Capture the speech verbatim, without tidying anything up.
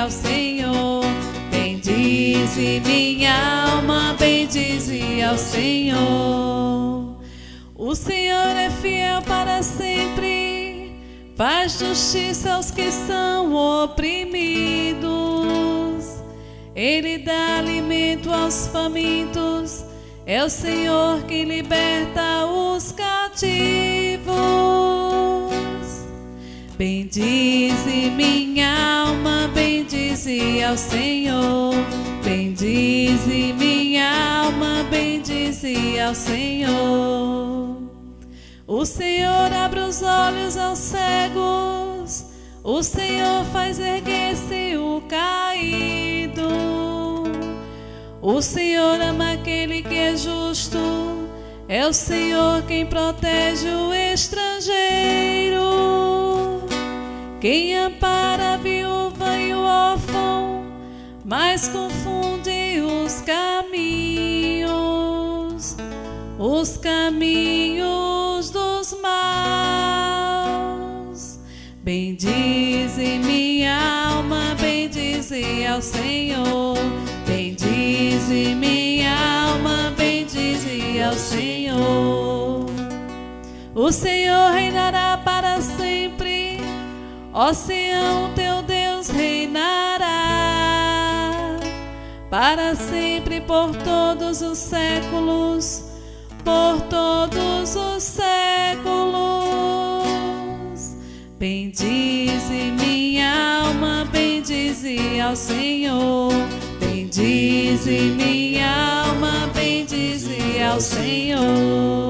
ao Senhor. Bendize minha alma, bendize ao Senhor. O Senhor é fiel para sempre, faz justiça aos que são oprimidos. Ele dá alimento aos famintos, é o Senhor que liberta os cativos. Bendize minha alma, bendize ao Senhor. Bendize minha alma, bendize ao Senhor. O Senhor abre os olhos aos cegos, o Senhor faz erguer-se o caído. O Senhor ama aquele que é justo, é o Senhor quem protege o estrangeiro. Quem ampara a viúva e o órfão, mas confunde os caminhos, os caminhos dos maus. Bendize minha alma, bendize ao Senhor. Bendize minha alma, bendize ao Senhor. O Senhor reinará para sempre, ó Sião, teu Deus reinará para sempre, por todos os séculos, por todos os séculos. Bendize minha alma, bendize ao Senhor. Bendize minha alma, bendize ao Senhor.